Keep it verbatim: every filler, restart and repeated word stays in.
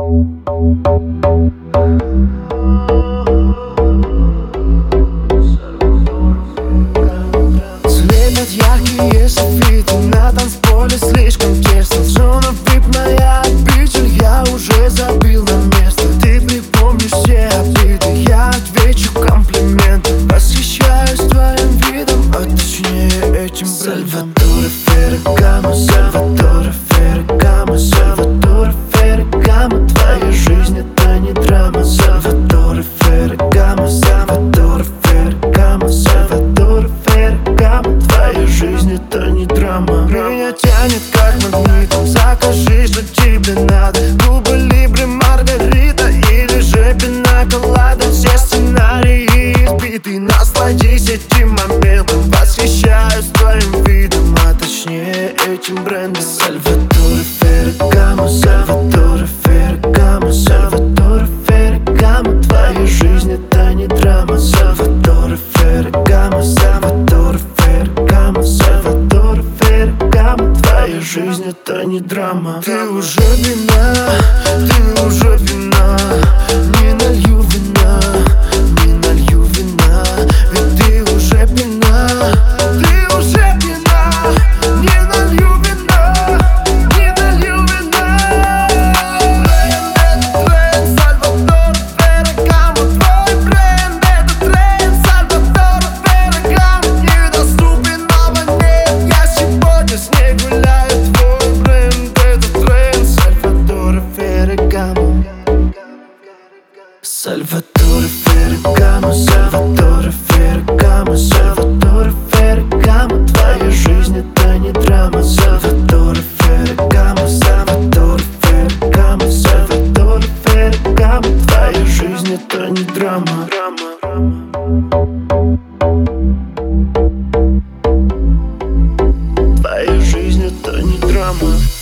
Слепят яркие софиты на танцполе, слишком тесно. Зона вип, моя обитель, я уже забил на место. Ты припомнишь все обиды, я отвечу комплиментом. Восхищаюсь твоим видом, а точнее этим брендом. Сальваторе Феррагамо, Сальваторе Феррагамо, Сальваторе Феррагамо. Твоя жизнь это не драма. Сальваторе Феррагамо, Сальваторе Феррагамо, Сальваторе Феррагамо. Твоя жизнь это не драма. Меня тянет как магнитом, закажи, что тебе надо. Куба Либре, Маргарита или же пинаколада. Все сценарии избиты, насладись этим моментом. Восхищаюсь твоим видом, а точнее этим брендом. Сальваторе Феррагамо, Сальваторе Феррагамо, Сальваторе Феррагамо. Твоя жизнь это не драма. Сальваторе Феррагамо, Сальваторе Феррагамо, Сальваторе Феррагамо. Твоя жизнь это не драма. Ты уже вина, ты уже вина. Не налью вина, не налью вина. Ведь ты уже пьяна, ты уже пьяна. Не налью вина, не налью вина. Бренд, это тренд, Сальваторе Феррагамо. Твой бренд, это тренд, Сальваторе Феррагамо. Недоступен абонент, я сегодня с ней гуляю. Твой бренд, это тренд, Сальваторе Феррагамо. Сальваторе Феррагамо, Сальваторе Феррагамо, Сальваторе Феррагамо. Твоя жизнь это не драма. Сальваторе Феррагамо, Сальваторе Феррагамо, Сальваторе Феррагамо. Твоя жизнь это не драма. Твоя жизнь это не драма.